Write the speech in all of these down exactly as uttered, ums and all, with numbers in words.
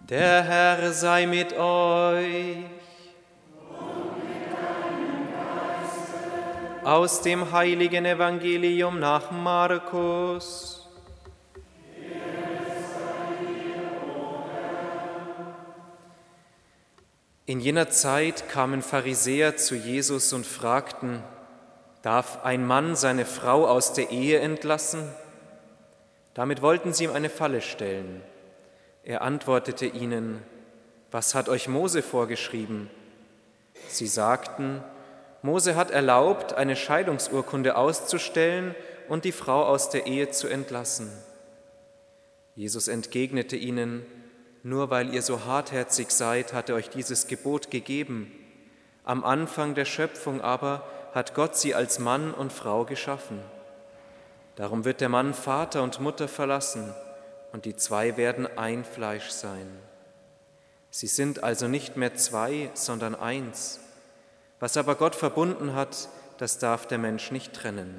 Der Herr sei mit euch. Und mit deinem Geiste. Aus dem heiligen Evangelium nach Markus. Ehre sei dir, o Herr. In jener Zeit kamen Pharisäer zu Jesus und fragten: Darf ein Mann seine Frau aus der Ehe entlassen? Damit wollten sie ihm eine Falle stellen. Er antwortete ihnen: Was hat euch Mose vorgeschrieben? Sie sagten: Mose hat erlaubt, eine Scheidungsurkunde auszustellen und die Frau aus der Ehe zu entlassen. Jesus entgegnete ihnen: Nur weil ihr so hartherzig seid, hat er euch dieses Gebot gegeben. Am Anfang der Schöpfung aber hat Gott sie als Mann und Frau geschaffen. Darum wird der Mann Vater und Mutter verlassen, und die zwei werden ein Fleisch sein. Sie sind also nicht mehr zwei, sondern eins. Was aber Gott verbunden hat, das darf der Mensch nicht trennen.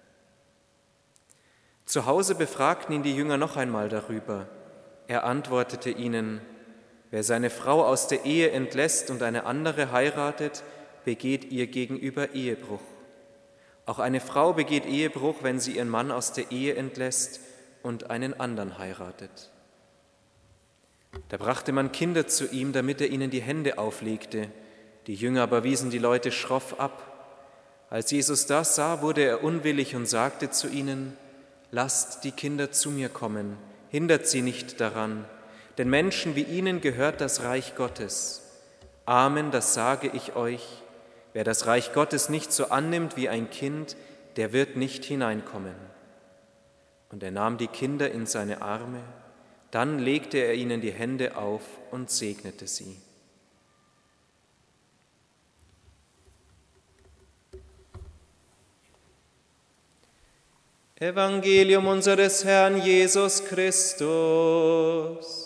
Zu Hause befragten ihn die Jünger noch einmal darüber. Er antwortete ihnen: Wer seine Frau aus der Ehe entlässt und eine andere heiratet, begeht ihr gegenüber Ehebruch. Auch eine Frau begeht Ehebruch, wenn sie ihren Mann aus der Ehe entlässt und einen anderen heiratet. Da brachte man Kinder zu ihm, damit er ihnen die Hände auflegte. Die Jünger aber wiesen die Leute schroff ab. Als Jesus das sah, wurde er unwillig und sagte zu ihnen: Lasst die Kinder zu mir kommen, hindert sie nicht daran, denn Menschen wie ihnen gehört das Reich Gottes. Amen, das sage ich euch: Wer das Reich Gottes nicht so annimmt wie ein Kind, der wird nicht hineinkommen. Und er nahm die Kinder in seine Arme, dann legte er ihnen die Hände auf und segnete sie. Evangelium unseres Herrn Jesus Christus.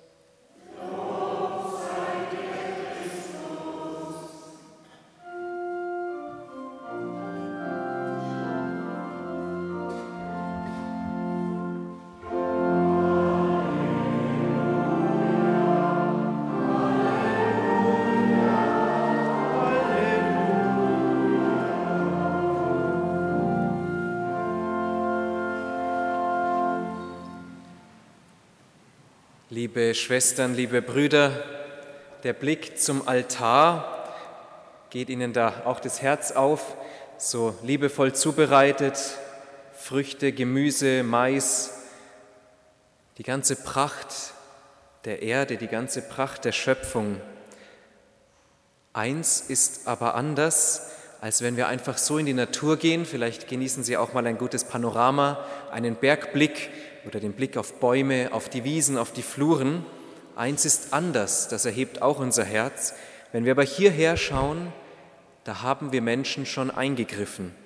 Liebe Schwestern, liebe Brüder, der Blick zum Altar, geht Ihnen da auch das Herz auf, so liebevoll zubereitet, Früchte, Gemüse, Mais, die ganze Pracht der Erde, die ganze Pracht der Schöpfung. Eins ist aber anders, als wenn wir einfach so in die Natur gehen. Vielleicht genießen Sie auch mal ein gutes Panorama, einen Bergblick oder den Blick auf Bäume, auf die Wiesen, auf die Fluren. Eins ist anders, das erhebt auch unser Herz. Wenn wir aber hierher schauen, da haben wir Menschen schon eingegriffen.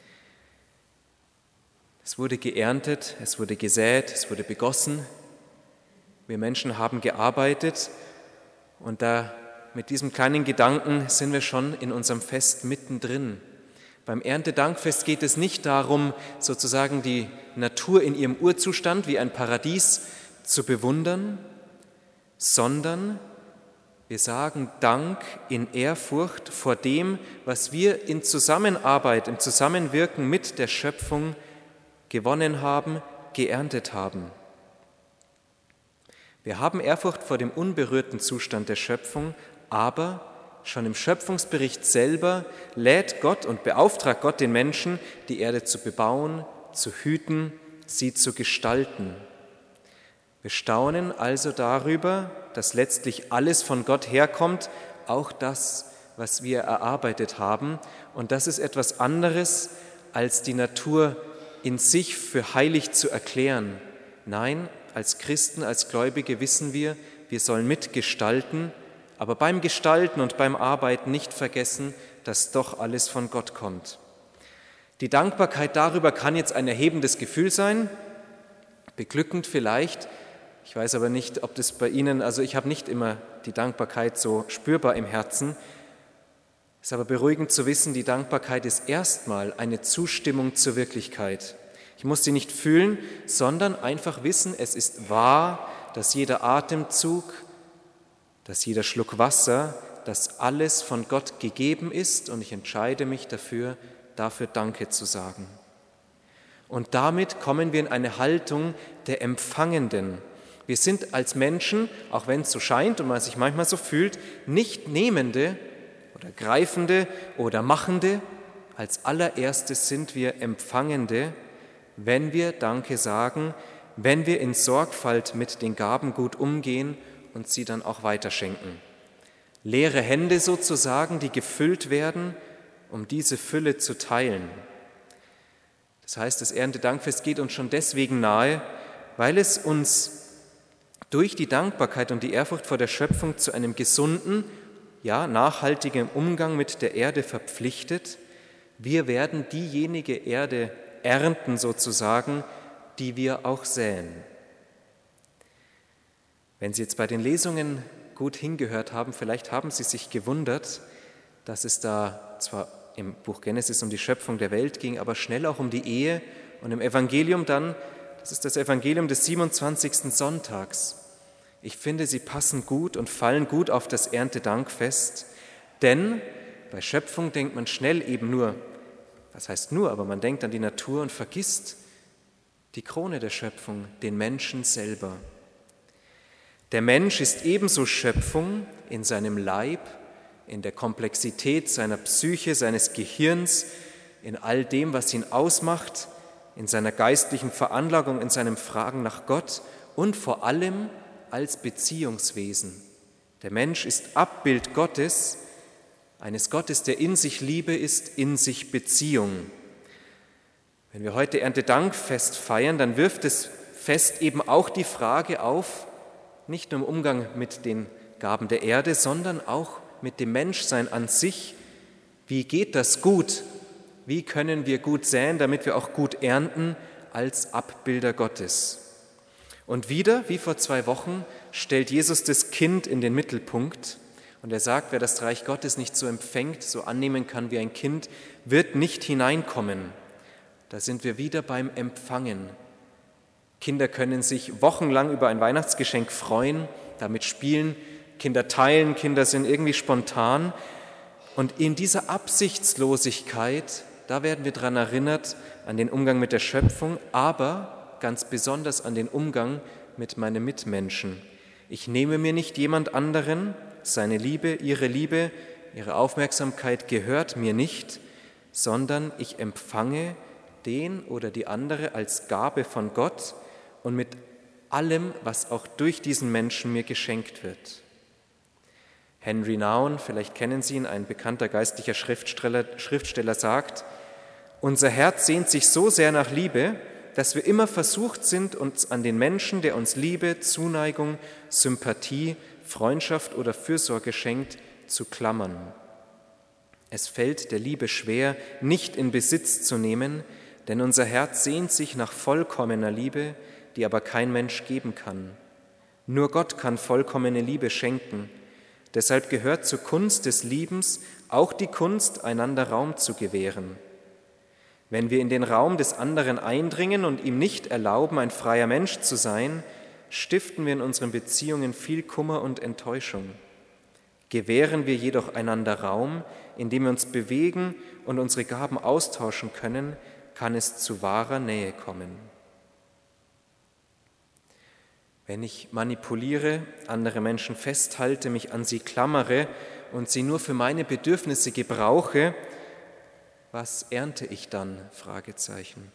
Es wurde geerntet, es wurde gesät, es wurde begossen. Wir Menschen haben gearbeitet und da mit diesem kleinen Gedanken sind wir schon in unserem Fest mittendrin. Beim Erntedankfest geht es nicht darum, sozusagen die Natur in ihrem Urzustand wie ein Paradies zu bewundern, sondern wir sagen Dank in Ehrfurcht vor dem, was wir in Zusammenarbeit, im Zusammenwirken mit der Schöpfung gewonnen haben, geerntet haben. Wir haben Ehrfurcht vor dem unberührten Zustand der Schöpfung, aber schon im Schöpfungsbericht selber lädt Gott und beauftragt Gott den Menschen, die Erde zu bebauen, zu hüten, sie zu gestalten. Wir staunen also darüber, dass letztlich alles von Gott herkommt, auch das, was wir erarbeitet haben. Und das ist etwas anderes, als die Natur in sich für heilig zu erklären. Nein, als Christen, als Gläubige wissen wir, wir sollen mitgestalten, aber beim Gestalten und beim Arbeiten nicht vergessen, dass doch alles von Gott kommt. Die Dankbarkeit darüber kann jetzt ein erhebendes Gefühl sein, beglückend vielleicht. Ich weiß aber nicht, ob das bei Ihnen, also ich habe nicht immer die Dankbarkeit so spürbar im Herzen. Es ist aber beruhigend zu wissen, die Dankbarkeit ist erstmal eine Zustimmung zur Wirklichkeit. Ich muss sie nicht fühlen, sondern einfach wissen, es ist wahr, dass jeder Atemzug, dass jeder Schluck Wasser, dass alles von Gott gegeben ist und ich entscheide mich dafür, dafür Danke zu sagen. Und damit kommen wir in eine Haltung der Empfangenden. Wir sind als Menschen, auch wenn es so scheint und man sich manchmal so fühlt, nicht Nehmende oder Greifende oder Machende. Als allererstes sind wir Empfangende, wenn wir Danke sagen, wenn wir in Sorgfalt mit den Gaben gut umgehen und sie dann auch weiterschenken. Leere Hände sozusagen, die gefüllt werden, um diese Fülle zu teilen. Das heißt, das Erntedankfest geht uns schon deswegen nahe, weil es uns durch die Dankbarkeit und die Ehrfurcht vor der Schöpfung zu einem gesunden, ja, nachhaltigen Umgang mit der Erde verpflichtet. Wir werden diejenige Erde ernten sozusagen, die wir auch säen. Wenn Sie jetzt bei den Lesungen gut hingehört haben, vielleicht haben Sie sich gewundert, dass es da zwar im Buch Genesis um die Schöpfung der Welt ging, aber schnell auch um die Ehe und im Evangelium dann, das ist das Evangelium des siebenundzwanzigsten Sonntags. Ich finde, sie passen gut und fallen gut auf das Erntedankfest, denn bei Schöpfung denkt man schnell eben nur, was heißt nur, aber man denkt an die Natur und vergisst die Krone der Schöpfung, den Menschen selber. Der Mensch ist ebenso Schöpfung in seinem Leib, in der Komplexität seiner Psyche, seines Gehirns, in all dem, was ihn ausmacht, in seiner geistlichen Veranlagung, in seinem Fragen nach Gott und vor allem als Beziehungswesen. Der Mensch ist Abbild Gottes, eines Gottes, der in sich Liebe ist, in sich Beziehung. Wenn wir heute Erntedankfest feiern, dann wirft das Fest eben auch die Frage auf, nicht nur im Umgang mit den Gaben der Erde, sondern auch mit dem Menschsein an sich. Wie geht das gut? Wie können wir gut säen, damit wir auch gut ernten als Abbilder Gottes? Und wieder, wie vor zwei Wochen, stellt Jesus das Kind in den Mittelpunkt und er sagt, wer das Reich Gottes nicht so empfängt, so annehmen kann wie ein Kind, wird nicht hineinkommen. Da sind wir wieder beim Empfangen. Kinder können sich wochenlang über ein Weihnachtsgeschenk freuen, damit spielen, Kinder teilen, Kinder sind irgendwie spontan. Und in dieser Absichtslosigkeit, da werden wir daran erinnert, an den Umgang mit der Schöpfung, aber ganz besonders an den Umgang mit meinen Mitmenschen. Ich nehme mir nicht jemand anderen, seine Liebe, ihre Liebe, ihre Aufmerksamkeit gehört mir nicht, sondern ich empfange den oder die andere als Gabe von Gott und mit allem, was auch durch diesen Menschen mir geschenkt wird. Henry Nouwen, vielleicht kennen Sie ihn, ein bekannter geistlicher Schriftsteller, Schriftsteller sagt, unser Herz sehnt sich so sehr nach Liebe, dass wir immer versucht sind, uns an den Menschen, der uns Liebe, Zuneigung, Sympathie, Freundschaft oder Fürsorge schenkt, zu klammern. Es fällt der Liebe schwer, nicht in Besitz zu nehmen, denn unser Herz sehnt sich nach vollkommener Liebe, die aber kein Mensch geben kann. Nur Gott kann vollkommene Liebe schenken. Deshalb gehört zur Kunst des Liebens auch die Kunst, einander Raum zu gewähren. Wenn wir in den Raum des anderen eindringen und ihm nicht erlauben, ein freier Mensch zu sein, stiften wir in unseren Beziehungen viel Kummer und Enttäuschung. Gewähren wir jedoch einander Raum, in dem wir uns bewegen und unsere Gaben austauschen können, kann es zu wahrer Nähe kommen. Wenn ich manipuliere, andere Menschen festhalte, mich an sie klammere und sie nur für meine Bedürfnisse gebrauche, was ernte ich dann? Fragezeichen.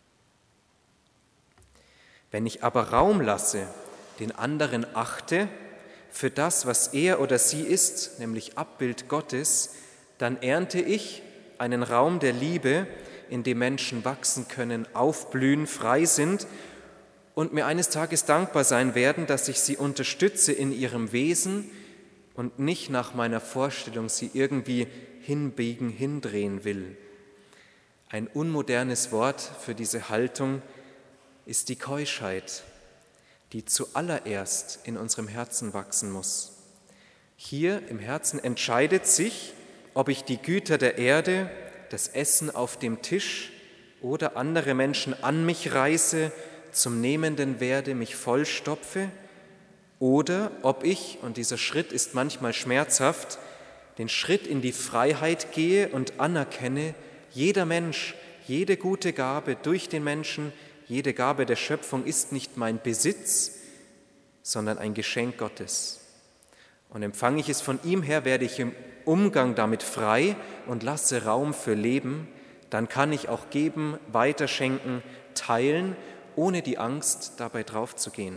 Wenn ich aber Raum lasse, den anderen achte, für das, was er oder sie ist, nämlich Abbild Gottes, dann ernte ich einen Raum der Liebe, in dem Menschen wachsen können, aufblühen, frei sind und mir eines Tages dankbar sein werden, dass ich sie unterstütze in ihrem Wesen und nicht nach meiner Vorstellung sie irgendwie hinbiegen, hindrehen will. Ein unmodernes Wort für diese Haltung ist die Keuschheit, die zuallererst in unserem Herzen wachsen muss. Hier im Herzen entscheidet sich, ob ich die Güter der Erde, das Essen auf dem Tisch oder andere Menschen an mich reiße, zum Nehmenden werde, mich vollstopfe oder ob ich, und dieser Schritt ist manchmal schmerzhaft, den Schritt in die Freiheit gehe und anerkenne, jeder Mensch, jede gute Gabe durch den Menschen, jede Gabe der Schöpfung ist nicht mein Besitz, sondern ein Geschenk Gottes. Und empfange ich es von ihm her, werde ich im Umgang damit frei und lasse Raum für Leben, dann kann ich auch geben, weiterschenken, teilen, ohne die Angst, dabei draufzugehen.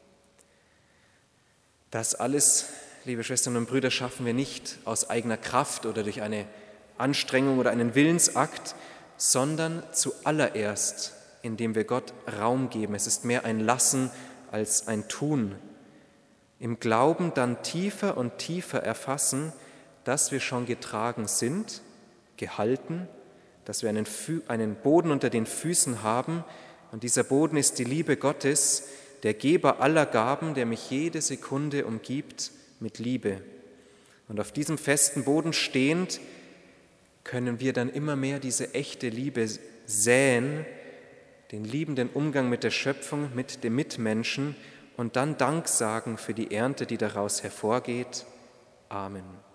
Das alles, liebe Schwestern und Brüder, schaffen wir nicht aus eigener Kraft oder durch eine Anstrengung oder einen Willensakt, sondern zuallererst, indem wir Gott Raum geben. Es ist mehr ein Lassen als ein Tun. Im Glauben dann tiefer und tiefer erfassen, dass wir schon getragen sind, gehalten, dass wir einen, Fü- einen Boden unter den Füßen haben, und dieser Boden ist die Liebe Gottes, der Geber aller Gaben, der mich jede Sekunde umgibt mit Liebe. Und auf diesem festen Boden stehend können wir dann immer mehr diese echte Liebe säen, den liebenden Umgang mit der Schöpfung, mit dem Mitmenschen und dann Dank sagen für die Ernte, die daraus hervorgeht. Amen.